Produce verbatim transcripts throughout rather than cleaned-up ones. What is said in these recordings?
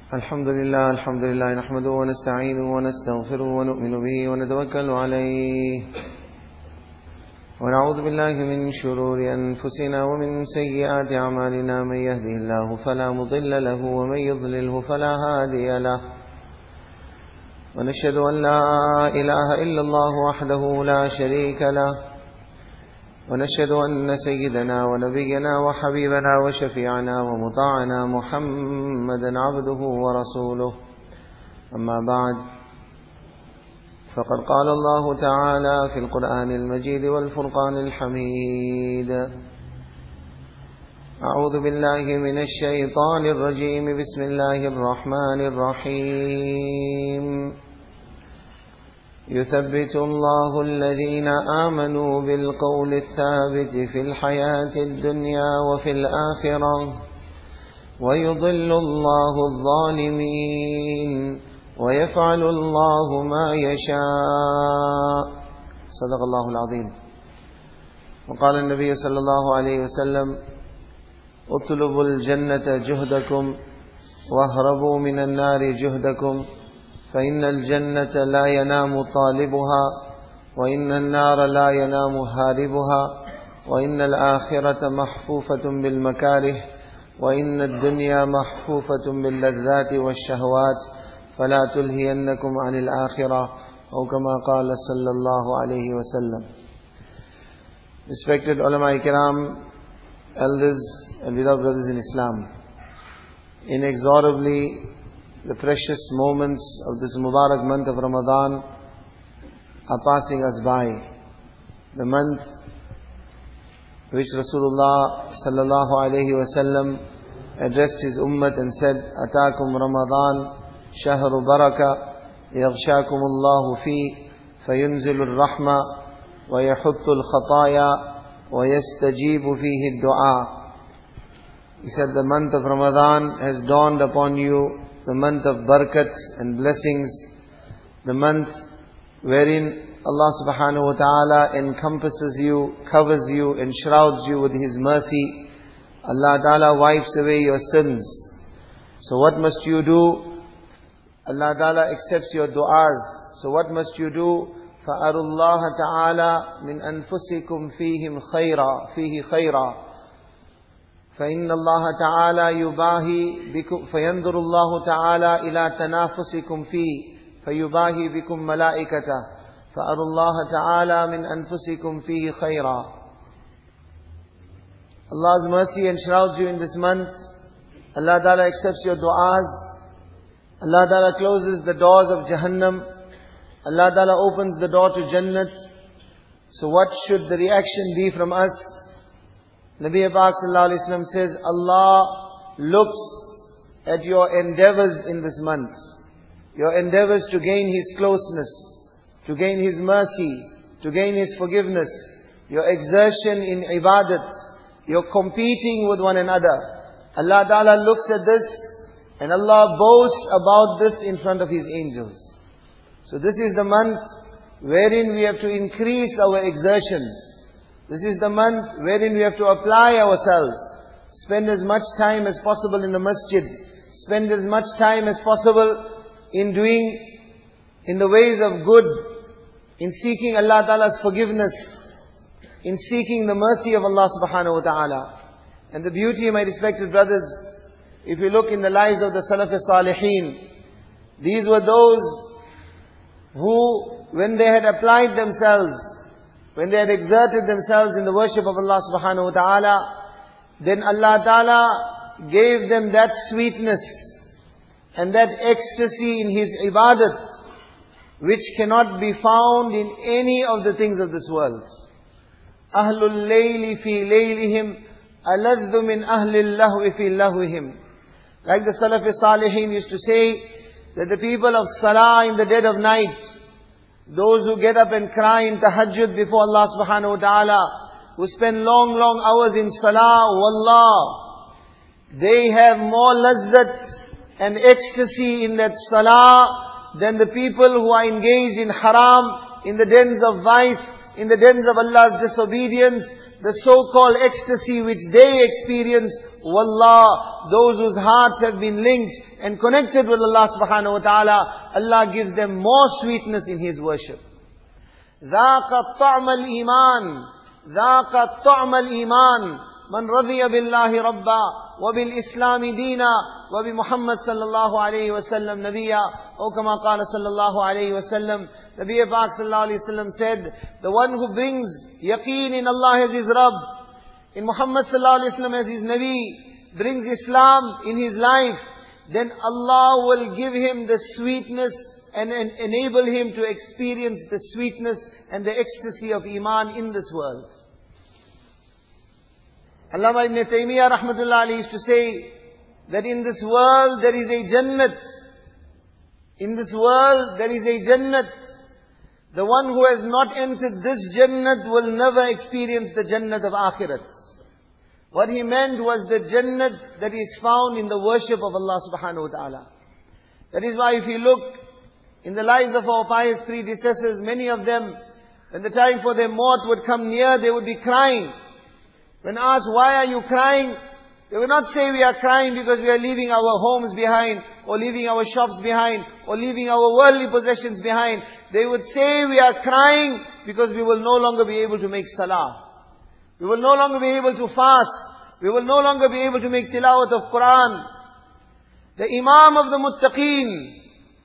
الحمد لله الحمد لله نحمده ونستعينه ونستغفره ونؤمن به ونتوكل عليه ونعوذ بالله من شرور أنفسنا ومن سيئات أعمالنا. من يهده الله فلا مضل له ومن يضلله فلا هادي له. ونشهد أن لا إله إلا الله وحده لا شريك له. ونشهد أن سيدنا ونبينا وحبيبنا وشفيعنا ومطاعنا محمدا عبده ورسوله. أما بعد، فقد قال الله تعالى في القرآن المجيد والفرقان الحميد: أعوذ بالله من الشيطان الرجيم. بسم الله الرحمن الرحيم. يثبت الله الذين آمنوا بالقول الثابت في الحياة الدنيا وفي الآخرة ويضل الله الظالمين ويفعل الله ما يشاء. صدق الله العظيم. وقال النبي صلى الله عليه وسلم: اطلبوا الجنة جهدكم واهربوا من النار جهدكم، فإن الجنة لا ينام طالبها وإن النار لا ينام هاربها وإن الآخرة محفوفة بالمكاره وإن الدنيا محفوفة باللذات والشهوات فلا تلهينكم عن الآخرة أو كما قال صلى الله عليه وسلم. Respected ulama ikram, elders and beloved brothers in Islam, inexorably the precious moments of this Mubarak month of Ramadan are passing us by. The month which Rasulullah sallallahu alayhi wa sallam addressed his ummah and said: Ataakum Ramadan shahru baraka yaghshakum Allahu fi fayunzilu ar-rahma wa yahuttu al-khataya wa yastajibu fihi ad-du'a. He said, the month of Ramadan has dawned upon you, the month of barakat and blessings, the month wherein Allah subhanahu wa ta'ala encompasses you, covers you, enshrouds you with His mercy. Allah ta'ala wipes away your sins. So what must you do? Allah ta'ala accepts your du'as. So what must you do? فَأَرُوا اللَّهَ تَعَالَى مِنْ أَنفُسِكُمْ فِيهِمْ خَيْرًا فِيهِ خَيْرًا فإن الله تعالى يباهي بكم فينظر الله تعالى إلى تنافسكم فيه فيباهي بكم ملائكته فأروا الله تعالى من أنفسكم فيه خيرا. Allah's mercy enshrouds you in this month. Allah Ta'ala accepts your du'as. Allah Ta'ala closes the doors of Jahannam. Allah Ta'ala opens the door to Jannat. So what should the reaction be from us? Nabi Pak sallallahu alayhi wa sallam says, Allah looks at your endeavors in this month. Your endeavors to gain His closeness, to gain His mercy, to gain His forgiveness, your exertion in ibadat, your competing with one another. Allah Ta'ala looks at this and Allah boasts about this in front of His angels. So this is the month wherein we have to increase our exertions. This is the month wherein we have to apply ourselves. Spend as much time as possible in the masjid. Spend as much time as possible in doing, in the ways of good, in seeking Allah Ta'ala's forgiveness, in seeking the mercy of Allah subhanahu wa ta'ala. And the beauty, my respected brothers, if you look in the lives of the Salaf-e-Salihin, these were those who, when they had applied themselves, when they had exerted themselves in the worship of Allah subhanahu wa ta'ala, then Allah ta'ala gave them that sweetness and that ecstasy in His ibadat, which cannot be found in any of the things of this world. Ahlul layli fi laylihim aladhu min ahlil lahwi fi lahwihim. Like the Salaf-e-Salihin used to say, that the people of Salah in the dead of night, those who get up and cry in tahajjud before Allah subhanahu wa ta'ala, who spend long, long hours in salah, wallah, they have more lazzat and ecstasy in that salah than the people who are engaged in haram, in the dens of vice, in the dens of Allah's disobedience, the so-called ecstasy which they experience, wallah, those whose hearts have been linked and connected with Allah subhanahu wa ta'ala, Allah gives them more sweetness in His worship. ذَاقَ الطَّعْمَ الْإِيمَانِ ذَاقَ الطَّعْمَ الْإِيمَانِ مَنْ رَضِيَ بِاللَّهِ رَبًّا وَبِالْإِسْلَامِ دِينًا وَبِمُحَمَّدٍ صلى الله عليه وسلم نبيا or كما قال صلى الله عليه وسلم. Nabi Pak sallallahu alayhi wa sallam said, the one who brings yaqeen in Allah as his Rabb, in Muhammad sallallahu alayhi wa sallam as his Nabi, brings Islam in his life, then Allah will give him the sweetness and, and enable him to experience the sweetness and the ecstasy of Iman in this world. Allama Ibn Taymiyyah rahmatullah alayhi used to say that in this world there is a Jannat. In this world there is a Jannat. The one who has not entered this Jannat will never experience the Jannat of Akhirat. What he meant was the Jannat that is found in the worship of Allah subhanahu wa ta'ala. That is why if you look in the lives of our pious predecessors, many of them, when the time for their maut would come near, they would be crying. When asked, why are you crying? They would not say we are crying because we are leaving our homes behind, or leaving our shops behind, or leaving our worldly possessions behind. They would say we are crying because we will no longer be able to make salah. We will no longer be able to fast. We will no longer be able to make tilawat of Quran. The Imam of the Muttaqeen,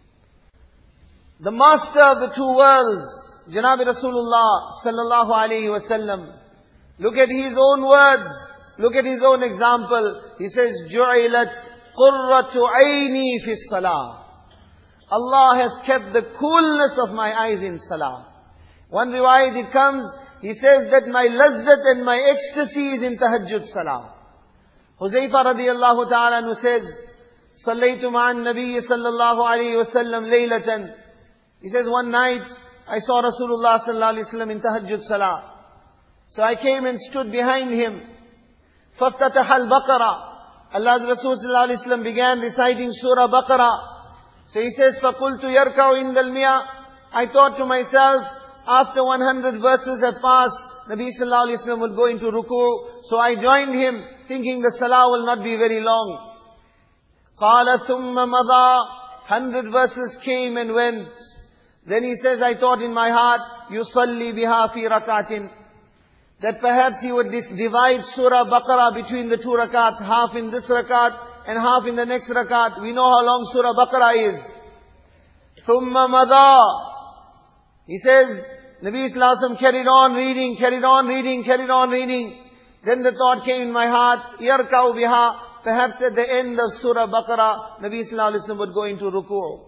the master of the two worlds, Janabi Rasulullah sallallahu alayhi wa sallam. Look at his own words. Look at his own example. He says, جُعِلَتْ قُرَّةُ عَيْنِي فِي الصَّلَاةِ. Allah has kept the coolness of my eyes in salah. One riwayat it comes, he says that my lazzat and my ecstasy is in tahajjud salah. Huzaifa radiyallahu ta'ala anhu says, صَلَّيْتُ مَعَ النَّبِيِّ صَلَّى اللَّهُ عَلَيْهِ وَسَلَّمْ لَيْلَةً. He says, one night, I saw Rasulullah sallallahu alayhi wa sallam in tahajjud salah. So I came and stood behind him. فَافْتَتَحَ الْبَقَرَةِ. Allah's Rasul sallallahu alayhi wa sallam began reciting Surah Baqarah. So he says, فَقُلْتُ يَرْكَعُ إِنْدَ الْمِيَةِ. I thought to myself, after one hundred verses have passed, Nabi sallallahu alayhi wa sallam would go into ruku'. So I joined him, thinking the salah will not be very long. قَالَ ثُمَّ مَضَى. Hundred verses came and went. Then he says, I thought in my heart, يُصَلِّي بِهَا فِي رَكَعَةٍ. That perhaps he would divide Surah Baqarah between the two rakats, half in this rakat and half in the next rakat. We know how long Surah Baqarah is. ثُمَّ مَضَى. He says, Nabi Sallallahu Alaihi Wasallam carried on reading, carried on reading, carried on reading. Then the thought came in my heart, يَرْكَعُ بِهَا. Perhaps at the end of Surah Baqarah, Nabi Sallallahu Alaihi Wasallam would go into ruku'.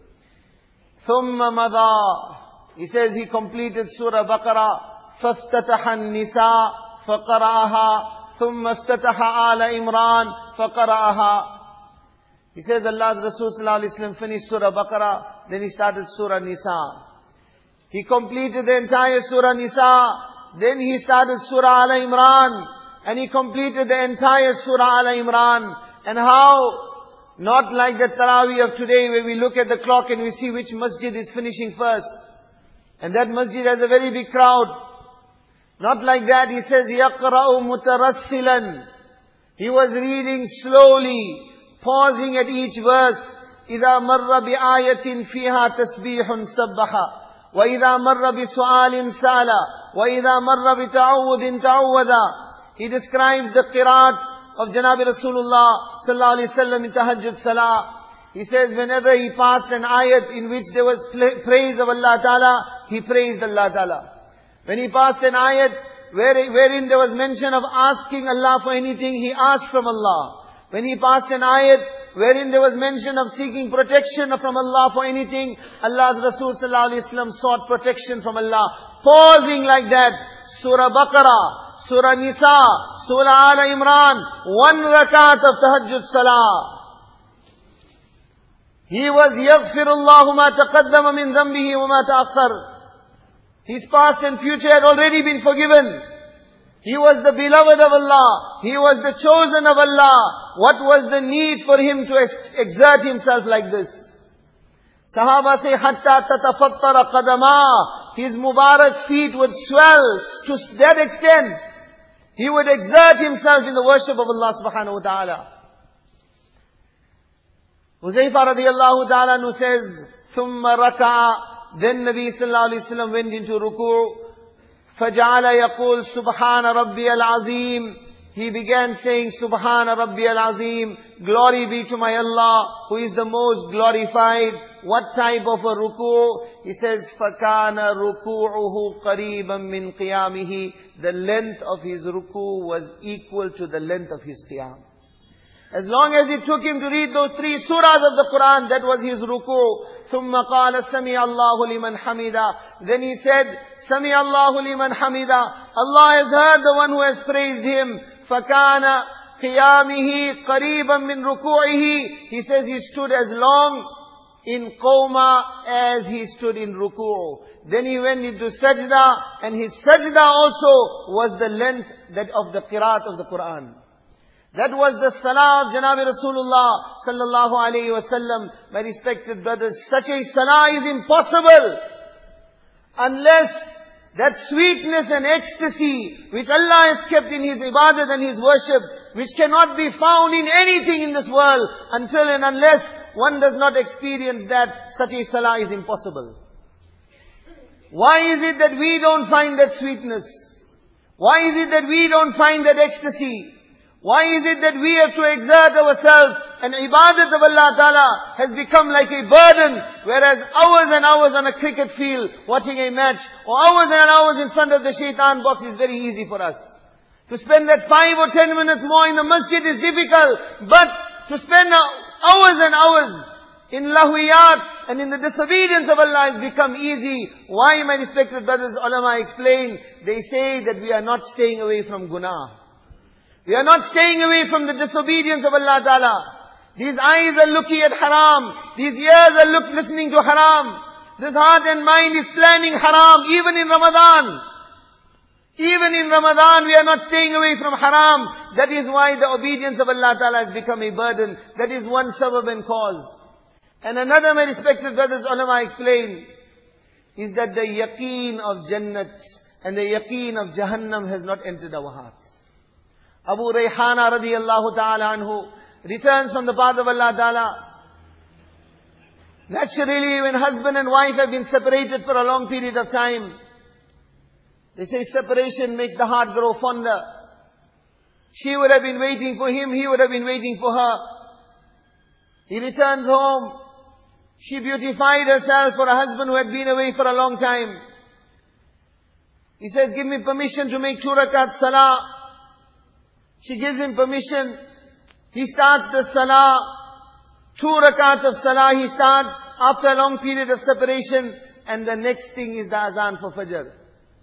ثُمَّ مَضَى. He says he completed Surah Baqarah. فَافْتَتَحَ النِّسَاءَ فَقَرَأَهَا ثُمَّ افْتَتَحَ آلَ إِمْرَانَ فَقَرَأَهَا. He says Allah's Rasul sallallahu alayhi wa sallam finished Surah Baqarah, then he started Surah Nisa. He completed the entire Surah Nisa, then he started Surah Al Imran, and he completed the entire Surah Al Imran. And how? Not like the Taraweeh of today where we look at the clock and we see which masjid is finishing first. And that masjid has a very big crowd. Not like that. He says, يَقْرَأُ مُتَرَسِّلًا. He was reading slowly, pausing at each verse. إِذَا مَرَّ بِآيَةٍ فِيهَا تَسْبِيحٌ سَبَّحَ وَإِذَا مَرَّ بِسُؤَالٍ سَأَلَ وَإِذَا مَرَّ بِتَعَوُّذٍ تَعَوَّذَ. He describes the qiraat of Janabi Rasulullah sallallahu alayhi wa sallam in tahajjud salah. He says whenever he passed an ayat in which there was praise of Allah Ta'ala, he praised Allah Ta'ala. When he passed an ayat wherein there was mention of asking Allah for anything, he asked from Allah. When he passed an ayat wherein there was mention of seeking protection from Allah for anything, Allah's Rasul sallallahu alayhi wa sallam sought protection from Allah. Pausing like that, Surah Baqarah, Surah Nisa, Surah Al Imran, one rakat of tahajjud salah. He was يَغْفِرُ اللَّهُ مَا تَقَدَّمَ مِنْ ذَنْبِهِ وَمَا تَأَخَّرَ. His past and future had already been forgiven. He was the beloved of Allah. He was the chosen of Allah. What was the need for him to ex- exert himself like this? Sahaba say, حَتَّى تَتَفَطَّرَ قَدَمَا. His Mubarak feet would swell to that extent He would exert himself in the worship of Allah subhanahu wa ta'ala. Huzaifa radiallahu ta'ala anhu says, ثُمَّ رَكَعَ. Then Nabi sallallahu alayhi wa sallam went into ruku'. فَجَعَلَ يَقُولُ سُبْحَانَ رَبِّيَ الْعَظِيمِ. He began saying, Subhana Rabbiyal Azim, glory be to my Allah, who is the most glorified. What type of a ruku'? He says, فَكَانَ رُكُوعُهُ قَرِيبًا مِنْ قِيَامِهِ. The length of his ruku' was equal to the length of his qiyam. As long as it took him to read those three surahs of the Quran, that was his ruku'. ثُمَّ قَالَ سَمِعَ اللَّهُ لِمَنْ حَمِدًا. Then he said, سَمِعَ اللَّهُ لِمَنْ حَمِدًا. Allah has heard the one who has praised him. فَكَانَ قِيَامِهِ قَرِيبًا مِنْ رُكُوعِهِ. He says he stood as long in qawma as he stood in ruku'. Then he went into sajda, and his sajda also was the length that of the qiraat of the Quran. That was the salah of Janabi Rasulullah sallallahu alayhi wa sallam. My respected brothers, such a salah is impossible unless that sweetness and ecstasy which Allah has kept in His ibadat and His worship, which cannot be found in anything in this world, until and unless one does not experience that, such a salah is impossible. Why is it that we don't find that sweetness? Why is it that we don't find that ecstasy? Why is it that we have to exert ourselves, and ibadat of Allah Ta'ala has become like a burden, whereas hours and hours on a cricket field watching a match, or hours and hours in front of the shaitan box is very easy for us. To spend that five or ten minutes more in the masjid is difficult, but to spend hours and hours in lahwiyat and in the disobedience of Allah has become easy. Why, my respected brothers? Ulama explain, they say that we are not staying away from gунاہ. We are not staying away from the disobedience of Allah Ta'ala. These eyes are looking at haram. These ears are look, listening to haram. This heart and mind is planning haram, even in Ramadan. Even in Ramadan, we are not staying away from haram. That is why the obedience of Allah Ta'ala has become a burden. That is one sabab and cause. And another, my respected brothers, ulama explain, is that the yaqeen of Jannat and the yaqeen of Jahannam has not entered our hearts. Abu Rayhana radiyallahu ta'ala anhu returns from the path of Allah Ta'ala. Naturally, when husband and wife have been separated for a long period of time, they say separation makes the heart grow fonder. She would have been waiting for him, he would have been waiting for her. He returns home. She beautified herself for a husband who had been away for a long time. He says, give me permission to make two rakat salah. She gives him permission. He starts the salah. Two rakats of salah he starts after a long period of separation. And the next thing is the azan for Fajr.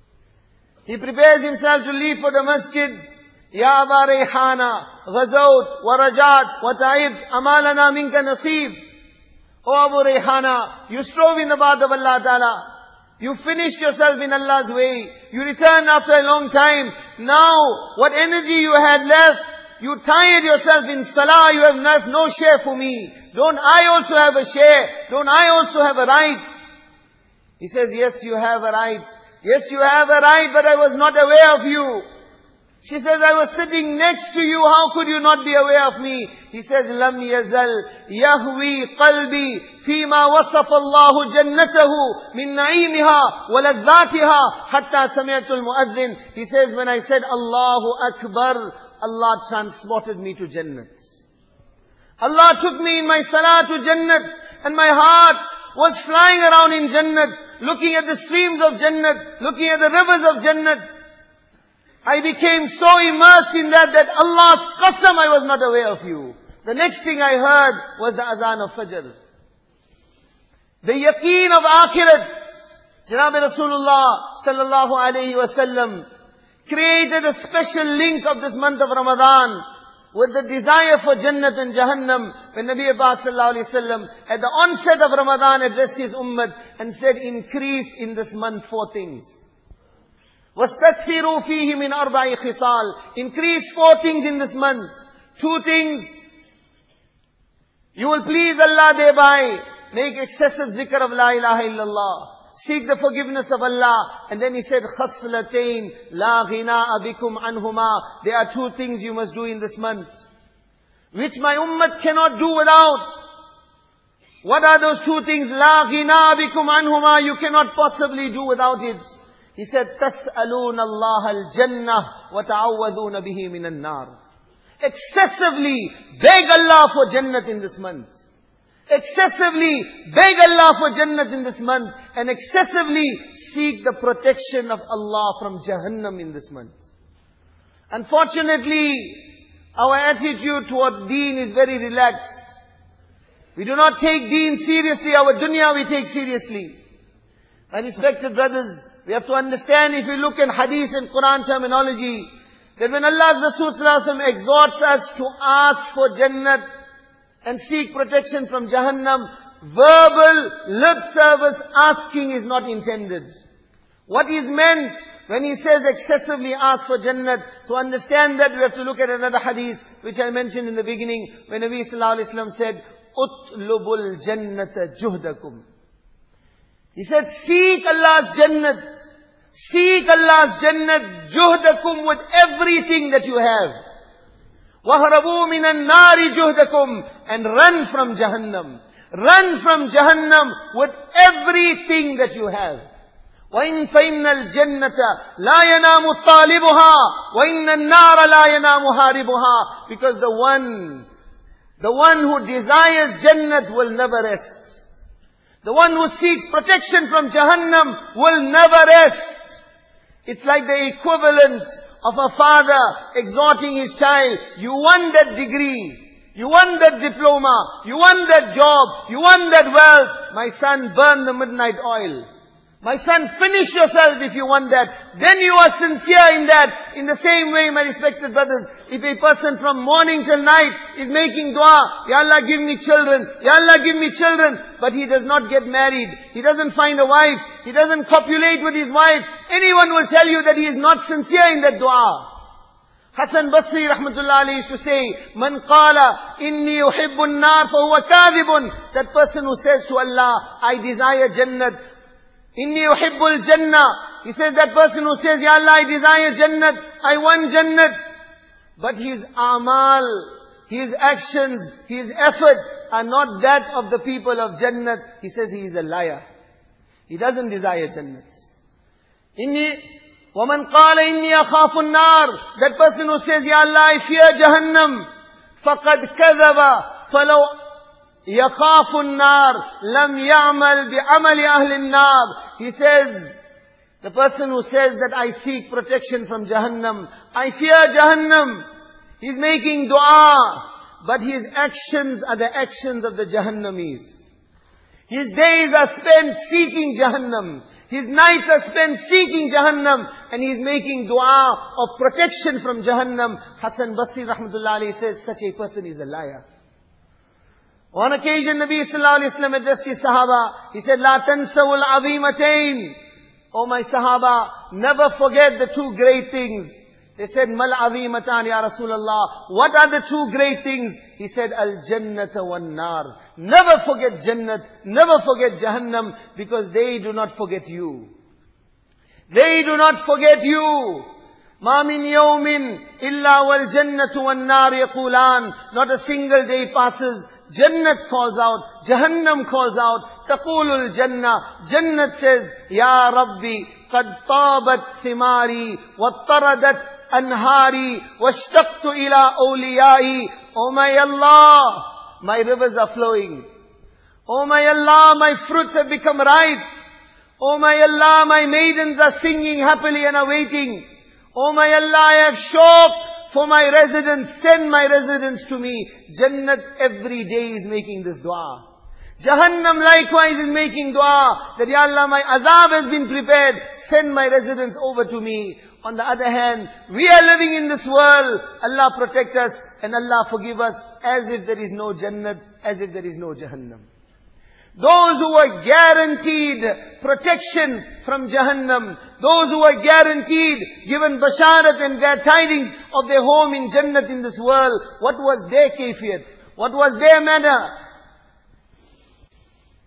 He prepares himself to leave for the masjid. Ya Aba Rayhana, Ghazawt, wa Rajat, wa Ta'ibt, amalana minka nasib. O Abu Rayhana, you strove in the path of Allah Ta'ala. You finished yourself in Allah's way. You returned after a long time. Now, what energy you had left, you tired yourself in salah. You have left no share for me. Don't I also have a share? Don't I also have a right? He says, yes, you have a right. Yes, you have a right, but I was not aware of you. She says, I was sitting next to you. How could you not be aware of me? He says, لَمْ يَزَلْ يَهْوِي قَلْبِي فِيمَا وَصَفَ اللَّهُ جَنَّتَهُ مِنْ نَعِيمِهَا وَلَذَّاتِهَا حَتَّى سَمِعْتُ الْمُؤَذِّنِ. He says, when I said, Allahu Akbar, Allah transported me to Jannat. Allah took me in my salah to Jannat, and my heart was flying around in Jannat, looking at the streams of Jannat, looking at the rivers of Jannat. I became so immersed in that that Allah's qasam, I was not aware of you. The next thing I heard was the azan of Fajr. The yaqeen of akhirat. Janabi Rasulullah sallallahu alayhi wa sallam created a special link of this month of Ramadan with the desire for Jannat and Jahannam. When Nabi Pak sallallahu alayhi wa sallam at the onset of Ramadan addressed his ummah and said, increase in this month four things. وَاسْتَكْثِرُوا فِيهِ مِنْ أَرْبَعِ خِصَالٍ. Increase four things in this month. Two things. You will please Allah thereby. Make excessive zikr of La ilaha illallah. Seek the forgiveness of Allah. And then he said, خَصْلَتَيْن لَا غِنَاءَ بِكُمْ عَنْهُمَا. There are two things you must do in this month, which my ummah cannot do without. What are those two things? لَا غِنَاءَ بِكُمْ عَنْهُمَا. You cannot possibly do without it. He said, تَسْأَلُونَ اللَّهَ الْجَنَّةِ وَتَعَوَّذُونَ بِهِ مِنَ النَّارِ. Excessively beg Allah for Jannat in this month. Excessively beg Allah for Jannat in this month. And excessively seek the protection of Allah from Jahannam in this month. Unfortunately, our attitude towards deen is very relaxed. We do not take deen seriously. Our dunya we take seriously. My respected brothers, we have to understand, if we look at hadith and Quran terminology, that when Allah's Rasul Sallallahu Alaihi Wasallam exhorts us to ask for Jannat and seek protection from Jahannam, verbal lip service asking is not intended. What is meant when he says excessively ask for Jannat? To understand that, we have to look at another hadith which I mentioned in the beginning, when Nabi Sallallahu Alaihi Wasallam said, "Utlubul Jannata juhdakum." He said, seek Allah's Jannat. Seek Allah's Jannat, juhdakum, with everything that you have. وَهْرَبُوا مِنَ النَّارِ جُهْدَكُمْ. And run from Jahannam. Run from Jahannam with everything that you have. وَإِن فَإِنَّ الْجَنَّةَ لَا يَنَامُ طَالِبُهَا وَإِنَّ النَّارَ لَا يَنَامُ هَارِبُهَا. Because the one, the one who desires Jannat will never rest. The one who seeks protection from Jahannam will never rest. It's like the equivalent of a father exhorting his child, you want that degree, you want that diploma, you want that job, you want that wealth. My son, burn the midnight oil. My son, finish yourself if you want that. Then you are sincere in that. In the same way, my respected brothers, if a person from morning till night is making dua, Ya Allah give me children, Ya Allah give me children, but he does not get married, he doesn't find a wife, he doesn't copulate with his wife, anyone will tell you that he is not sincere in that dua. Hasan Basri rahmatullah alayhi used to say, Man qala inni uhibbu an-nar fa huwa kadhibun. That person who says to Allah, I desire Jannat, Inni uhibbul Jannah. He says, that person who says, Ya Allah, I desire Jannat, I want Jannat. But his amal, his actions, his efforts are not that of the people of Jannat. He says he is a liar. He doesn't desire Jannat. Inni, وَمَنْ قَالَ إِنِّي أَخَافُ النَّارِ. That person who says, Ya Allah, I fear Jahannam. فَقَدْ كَذَبَ فَلَوْ يَخَافُ النَّارِ لَمْ يَعْمَلْ بِعَمَلِ أَهْلِ النَّارِ. He says, the person who says that I seek protection from Jahannam, I fear Jahannam, he's making dua, but his actions are the actions of the Jahannamis. His days are spent seeking Jahannam. His nights are spent seeking Jahannam, and he's making dua of protection from Jahannam. Hasan Basri rahmatullah alayhi says, such a person is a liar. On occasion, Nabi sallallahu alayhi wa sallam addressed his Sahaba. He said, La tansawul azimatayn. Oh my Sahaba, never forget the two great things. They said, Mal azimatan ya Rasulallah. What are the two great things? He said, Al jannata wan nar. Never forget Jannat, never forget Jahannam, because they do not forget you. They do not forget you. Ma min yawmin illa wal jannatu wan nar yaqulan. Not a single day passes, Jannat calls out, Jahannam calls out, Taqulul Jannah. Jannat says, Ya Rabbi, qad tabat thimari, wattaradat anhari, washtaqtu ila awliyai. Oh my Allah, my rivers are flowing. Oh my Allah, my fruits have become ripe. Oh my Allah, my maidens are singing happily and are waiting. Oh my Allah, I have shop for my residents, send my residents to me. Jannat every day is making this dua. Jahannam likewise is making dua, that Ya Allah, my azab has been prepared, send my residents over to me. On the other hand, we are living in this world, Allah protect us, and Allah forgive us, as if there is no Jannat, as if there is no Jahannam. Those who were guaranteed protection from Jahannam, those who were guaranteed, given basharat and glad tidings of their home in Jannat in this world, what was their kayfiyat? What was their manner?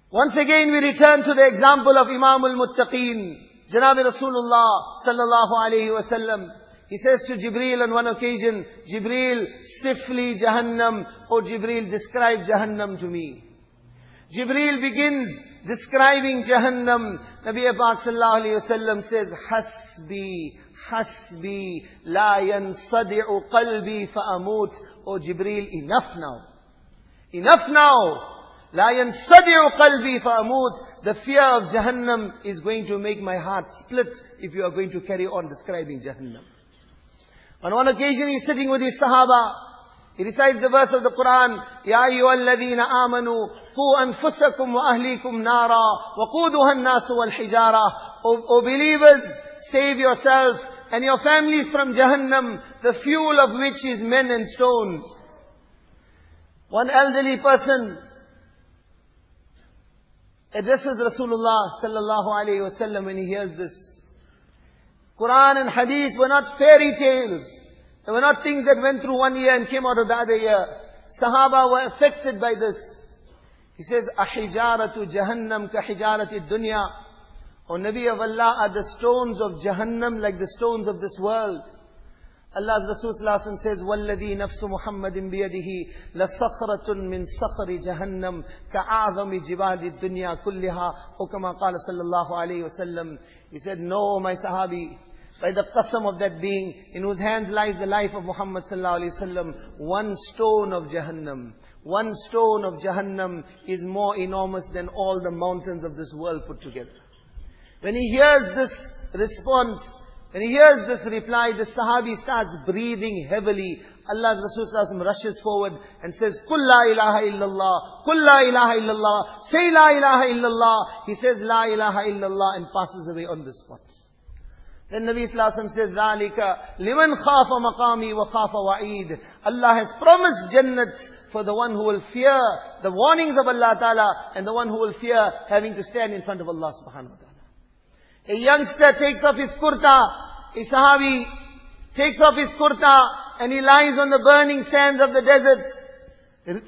Once again we return to the example of Imam al-Muttaqeen, Janabi Rasulullah sallallahu alayhi wa sallam. He says to Jibreel on one occasion, Jibreel, sifli Jahannam. Oh Jibreel, describe Jahannam to me. Jibreel begins describing Jahannam. Nabi Pak sallallahu alayhi wa sallam says, Hasbi, Hasbi, la yansadi'u qalbi fa'amut. Oh Jibreel, enough now. Enough now. La yansadi'u qalbi fa'amut. The fear of Jahannam is going to make my heart split if you are going to carry on describing Jahannam. On one occasion he is sitting with his Sahaba. He recites the verse of the Quran, Ya ayyuhalladhina amanu, qu anfusakum wa ahlikum nara, wa quduha an-nasu wal hijara. O believers, save yourself and your families from Jahannam, the fuel of which is men and stones. One elderly person addresses Rasulullah sallallahu alayhi wa sallam when he hears this. Quran and Hadith were not fairy tales. They were not things that went through one year and came out of the other year. Sahaba were affected by this. He says, Ahijaratu Jahannam ka hijarati dunya. O Nabi of Allah, are the stones of Jahannam like the stones of this world? Allah's Rasul sallallahu alayhi wa sallam says, وَالَّذِي نَفْسُ مُحَمَّدٍ بِيَدِهِ لَصَخْرَةٌ مِّن صَخْرِ جَهَنَّمْ كَأَعْظَمِ جِبَالِ الدُّنْيَا كُلِّهَا O kama qala sallallahu alayhi wa sallam. He said, no, my Sahabi, by the qasam of that being in whose hands lies the life of Muhammad sallallahu alayhi wa sallam, one stone of Jahannam, one stone of Jahannam is more enormous than all the mountains of this world put together. When he hears this response, when he hears this reply, the Sahabi starts breathing heavily. Allah's Rasul sallallahu alayhi wa sallam rushes forward and says, Qul la ilaha illallah, Qul la ilaha illallah, say la ilaha illallah. He says la ilaha illallah and passes away on the spot. Then Nabi sallallahu alayhi wa sallam says, ذَلِكَ لِمَنْ خَافَ مَقَامِي وَخَافَ وَعِيدٍ. Allah has promised Jannat for the one who will fear the warnings of Allah Ta'ala and the one who will fear having to stand in front of Allah Subhanahu wa Ta'ala. A youngster takes off his kurta, a Sahabi takes off his kurta and he lies on the burning sands of the desert,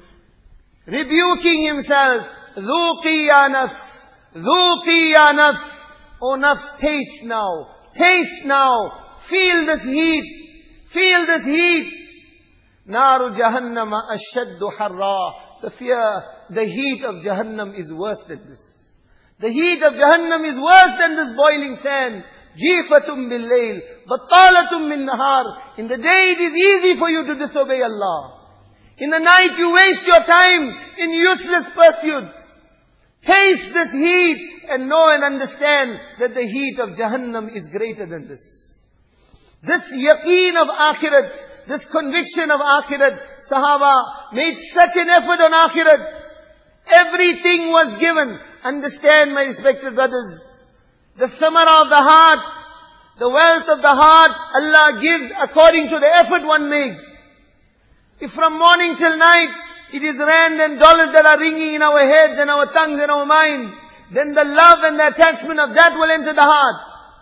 rebuking himself, ذُوقِي يَا نَفْسِ, ذُوقِي يَا نَفْسِ. O nafs, taste now. Taste now. Feel this heat. Feel this heat. Naru Jahannama ashaddu harra. The fear, the heat of Jahannam is worse than this. The heat of Jahannam is worse than this boiling sand. Jifatum bil layl, battalatum min nahar. In the day it is easy for you to disobey Allah. In the night you waste your time in useless pursuits. Taste this heat and know and understand that the heat of Jahannam is greater than this. This yaqeen of akhirat, this conviction of akhirat, Sahaba made such an effort on akhirat. Everything was given. Understand, my respected brothers, the samara of the heart, the wealth of the heart, Allah gives according to the effort one makes. If from morning till night, it is rand and dollars that are ringing in our heads and our tongues and our minds, then the love and the attachment of that will enter the heart.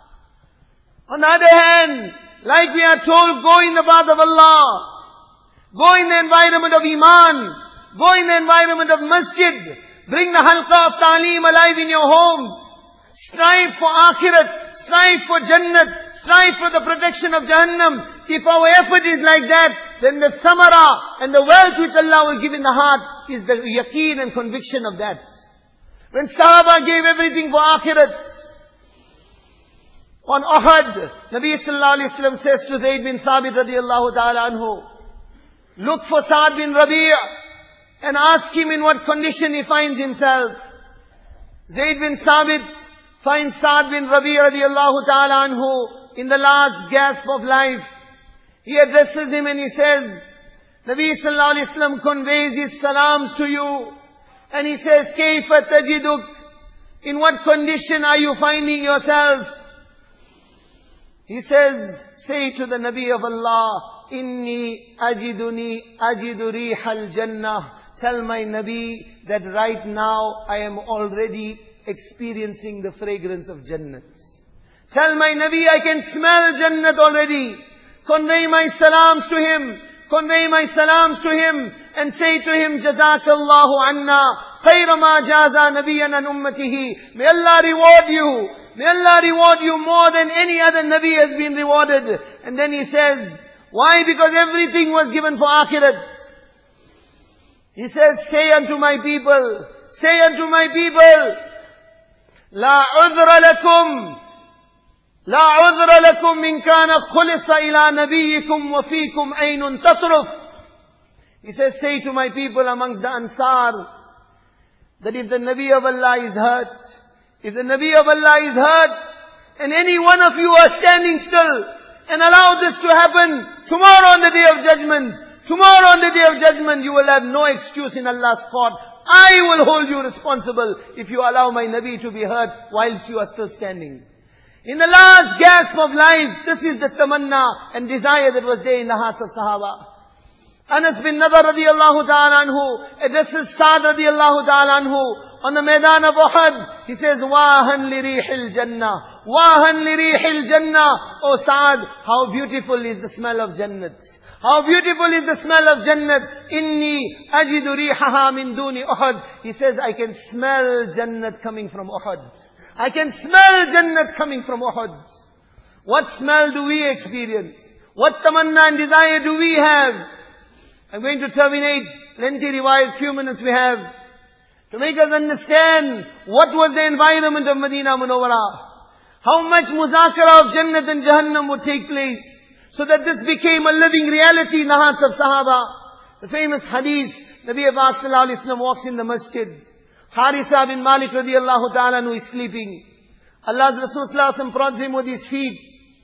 On the other hand, like we are told, go in the path of Allah. Go in the environment of Iman. Go in the environment of Masjid. Bring the halqa of ta'aleem alive in your homes. Strive for akhirat. Strive for Jannat. Strive for the protection of Jahannam. If our effort is like that, then the samara and the wealth which Allah will give in the heart is the yaqeen and conviction of that. When Sahaba gave everything for akhirat, on Uhud, Nabi sallallahu alayhi wa sallam says to Zayd bin Thabit radiyallahu ta'ala anhu, look for Sa'd bin Rabi' and ask him in what condition he finds himself. Zayd bin Thabit finds Sa'd bin Rabi' radiyallahu ta'ala anhu in the last gasp of life. He addresses him and he says, Nabi sallallahu alayhi wa sallam conveys his salams to you. And he says, Kayfa tajiduk? In what condition are you finding yourself? He says, say to the Nabi of Allah, Inni ajiduni ajidu rihal jannah. Tell my Nabi that right now I am already experiencing the fragrance of Jannat. Tell my Nabi I can smell Jannat already. Convey my salams to him. Convey my salams to him and say to him, Jazakallahu anna خَيْرَ مَا جَازَ نَبِيًّا عَنْ أُمَّتِهِ. May Allah reward you. May Allah reward you more than any other Nabi has been rewarded. And then he says, why? Because everything was given for akhirat. He says, say unto my people, say unto my people, لا عذر لكم لا عذر لكم من كان خلص إلى نبيكم وفيكم عين تطرف. He says, say to my people amongst the Ansar, that if the Nabi of Allah is hurt, if the Nabi of Allah is hurt, and any one of you are standing still, and allow this to happen, tomorrow on the Day of Judgment, tomorrow on the Day of Judgment, you will have no excuse in Allah's court. I will hold you responsible if you allow my Nabi to be hurt whilst you are still standing. In the last gasp of life, this is the tamanna and desire that was there in the hearts of Sahaba. Anas bin Nadar radiallahu ta'ala anhu addresses Sa'd radiallahu ta'ala anhu on the Maidan of Uhud. He says, Wahan li rihil jannah. Wahan li rihil jannah. Oh Sa'd, how beautiful is the smell of Jannat. How beautiful is the smell of Jannat. Inni ajidu rihaha min duni Uhud. He says, I can smell Jannat coming from Uhud. I can smell Jannat coming from Uhud. What smell do we experience? What tamanna and desire do we have? I'm going to terminate, lengthy riwayat, few minutes we have, to make us understand what was the environment of Medina Munawwara. How much muzakara of Jannat and Jahannam would take place, so that this became a living reality in the hearts of Sahaba. The famous hadith, Nabi Pak sallallahu alaihi wasallam walks in the masjid. Harisa bin Malik radiallahu ta'ala who is sleeping. Allah's Rasul sallallahu alaihi wasallam prods him with his feet.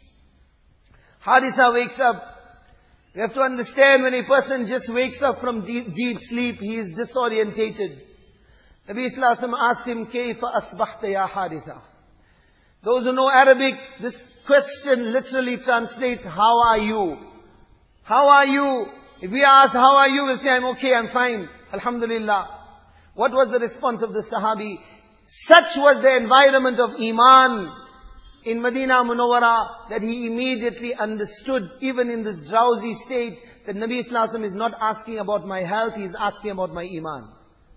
Harisa wakes up. You have to understand, when a person just wakes up from deep, deep sleep, he is disorientated. Nabi sallallahu alaihi wasallam asked him, Kayfa asbahta ya Harisa? Those who know Arabic, this question literally translates, how are you? How are you? If we ask, how are you? We'll say, I'm okay, I'm fine. Alhamdulillah. What was the response of the Sahabi? Such was the environment of Iman in Medina Munawwara that he immediately understood, even in this drowsy state, that Nabi Sallallahu Alaihi Wasallam is not asking about my health, he is asking about my Iman.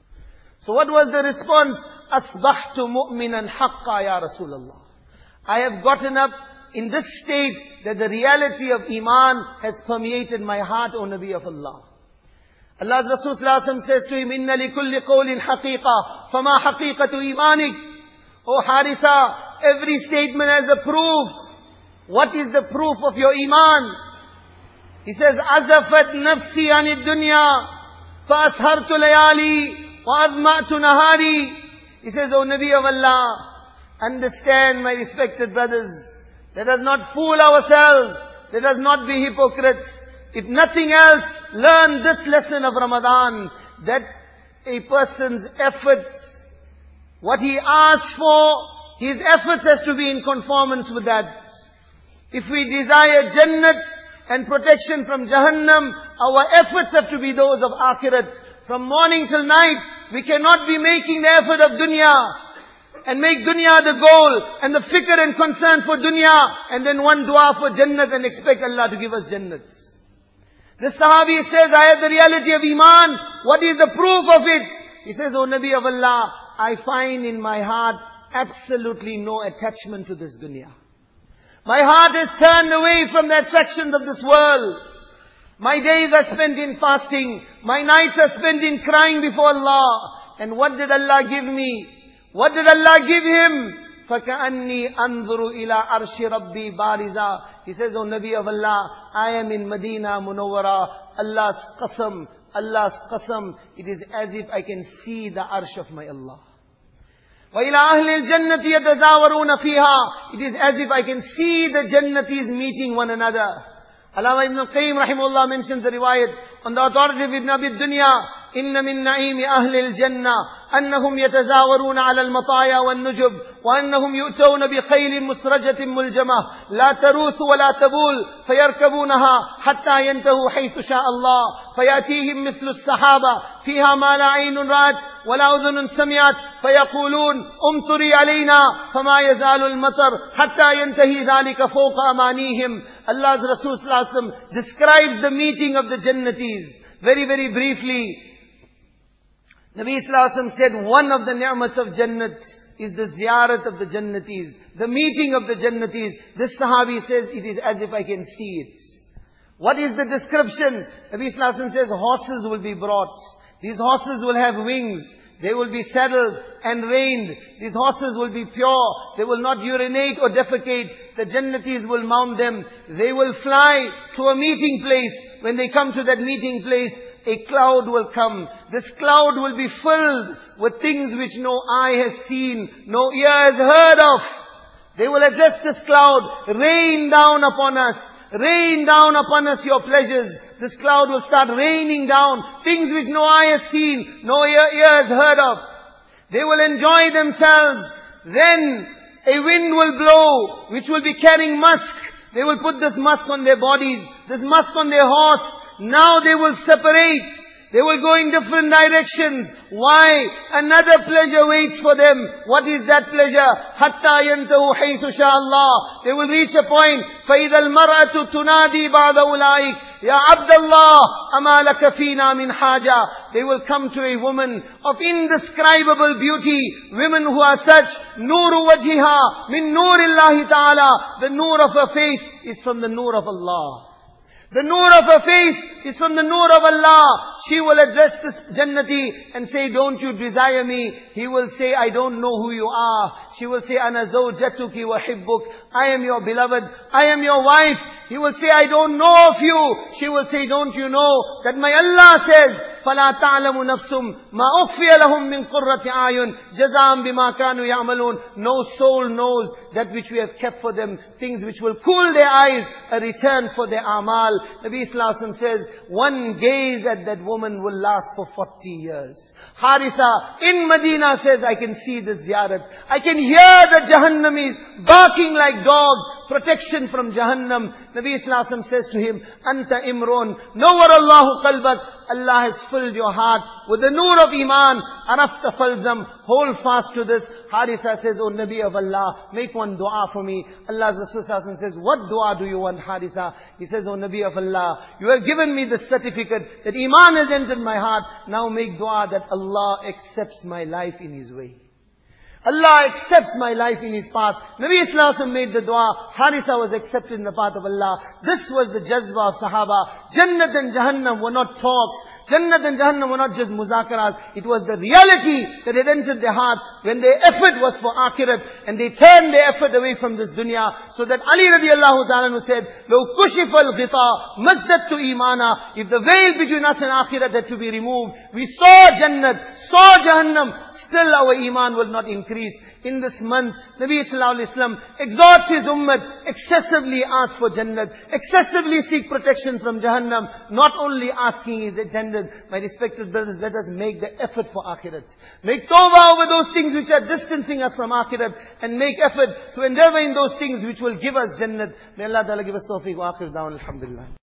So what was the response? Asbahtu mu'minan haqqa ya Rasulullah. I have gotten up in this state that the reality of Iman has permeated my heart, O Nabi of Allah. Allah's Rasul Sallallahu Alaihi Wasallam says to him, Inna li kulli qawlin haqiqa, fama haqiqatu imanik. O Harisa, every statement has a proof. What is the proof of your Iman? He says, Azafat nafsi anid dunya, fa ashartu layali, wa azma'tu nahari. He says, O Nabi of Allah, understand, my respected brothers, let us not fool ourselves, let us not be hypocrites. If nothing else, learn this lesson of Ramadan, that a person's efforts, what he asks for, his efforts has to be in conformance with that. If we desire Jannat and protection from Jahannam, our efforts have to be those of Akhirat. From morning till night, we cannot be making the effort of dunya and make dunya the goal and the fikr and concern for dunya, and then one dua for Jannat and expect Allah to give us Jannat. This Sahabi says, I have the reality of Iman. What is the proof of it? He says, O Nabi of Allah, I find in my heart absolutely no attachment to this dunya. My heart is turned away from the attractions of this world. My days are spent in fasting. My nights are spent in crying before Allah. And what did Allah give me? What did Allah give him? فَكَأَنِّي أَنظُرُ إِلَىٰ عَرْشِ رَبِّي بَارِزًا. He says, O Nabi of Allah, I am in Medina Munawwara. Allah's qasam, Allah's qasam. It is as if I can see the arsh of my Allah. وَإِلَىٰ أَهْلِ الْجَنَّةِ يَتَزَاوَرُونَ فِيهَا. It is as if I can see the Jannatis meeting one another. Allama Ibn al-Qayyim rahimahullah mentions the riwayat on the authority of Ibn Abi Dunya, إِنَّ مِن نَعِيمِ أَهْلِ الْجَنَّةِ أَنَّهُمْ يَتَزَاوَرُونَ عَلَى الْمَطَايَا وَالنُّجُبِ وَأَنَّهُمْ يُؤْتَوْنَ بِخَيْلٍ مُسْرَجَةٍ مُلْجَمَةٍ لَا تَرُوثُ وَلَا تَبُولُ فَيَرْكَبُونَهَا حَتَّى يَنْتَهُوا حَيْثُ شَاءَ اللَّهُ فَيَأْتِيهِمْ مِثْلُ السَّحَابَةِ فِيهَا مَا لَا عَيْنٌ رَأَتْ وَلَا أُذُنٌ سَمِعَتْ فَيَقُولُونَ أُمْطِرِي عَلَيْنَا فَمَا يَزَالُ الْمَطَرُ حَتَّى يَنْتَهِي ذَلِكَ فَوْقَ أَمَانِيهِمْ. Allah's Rasul Sallallahu Alaihi Wasallam describes the meeting of the Jannatis very, very briefly. Nabi Sallallahu Alaihi Wasallam said, one of the ni'mats of Jannat is the ziyarat of the Jannatis, the meeting of the Jannatis. This Sahabi says, it is as if I can see it. What is the description? Nabi Sallallahu Alaihi Wasallam says, horses will be brought. These horses will have wings. They will be saddled and reined. These horses will be pure. They will not urinate or defecate. The Jannatis will mount them. They will fly to a meeting place. When they come to that meeting place, a cloud will come. This cloud will be filled with things which no eye has seen, no ear has heard of. They will address this cloud, rain down upon us. Rain down upon us your pleasures. This cloud will start raining down things which no eye has seen, no ear, ear has heard of. They will enjoy themselves. Then a wind will blow which will be carrying musk. They will put this musk on their bodies, this musk on their horse. Now they will separate. They will go in different directions. Why? Another pleasure waits for them. What is that pleasure? Hatta yantahu haythu sha Allah. They will reach a point. فَإِذَا الْمَرْأَةُ تُنَادِي بَعْدَ أُولَٰئِكَ يَا عَبْدَ اللَّهِ أَمَا لَكَ فِينَا مِنْ حَاجَةٍ. They will come to a woman of indescribable beauty. Women who are such. نُورُ وَجْهِهَا مِن نُورِ اللَّهِ تَعَالَى. The nur of her face is from the nur of Allah. The nur of her face is from the nur of Allah. She will address this Jannati and say, don't you desire me? He will say, I don't know who you are. She will say, Ana zawjatuki wa hibbuk. I am your beloved. I am your wife. He will say, I don't know of you. She will say, don't you know that my Allah says, فَلَا تَعْلَمُ نَفْسٌ مَا أُخْفِيَ لَهُم مِّن قُرَّةِ أَعْيُنٍ جَزَاءً بِمَا كَانُوا يَعْمَلُونَ. No soul knows that which we have kept for them, things which will cool their eyes, a return for their amal. Nabi Sallallahu Alaihi Wasallam says, one gaze at that woman will last for forty years. Harisa in Medina says, I can see the ziyarat. I can hear the Jahannamis barking like dogs. Protection from Jahannam. Nabi Sallallahu Alaihi Wasallam says to him, Anta Imron, Nawar Allahu qalbak. Allah has filled your heart with the nur of Iman. Arafta falzam. Hold fast to this. Harisa says, O Nabi of Allah, make one dua for me. Allah's Rasul Sallallahu Alaihi Wasallam says, what dua do you want, Harisa? He says, O Nabi of Allah, you have given me the certificate that Iman has entered my heart. Now make dua that Allah accepts my life in His way. Allah accepts my life in His path. Nabi Sallallahu Alaihi Wasallam made the dua. Harisa was accepted in the path of Allah. This was the jazba of Sahaba. Jannat and Jahannam were not talks. Jannat and Jahannam were not just muzakaras. It was the reality that had entered their hearts when their effort was for akhirat. And they turned their effort away from this dunya. So that Ali radiallahu ta'ala said, لو كشف الغطاء مزدت إيمانا. If the veil between us and akhirat had to be removed, we saw Jannat, saw Jahannam, still our iman will not increase. In this month, Nabi Sallallahu Alaihi Wasallam exhorts his ummah, excessively ask for Jannat, excessively seek protection from Jahannam. Not only asking is it Jannat. My respected brothers, let us make the effort for Akhirat. Make tawbah over those things which are distancing us from Akhirat, and make effort to endeavor in those things which will give us Jannat. May Allah Ta'ala give us tawfiq wa akhir da'wan alhamdulillah.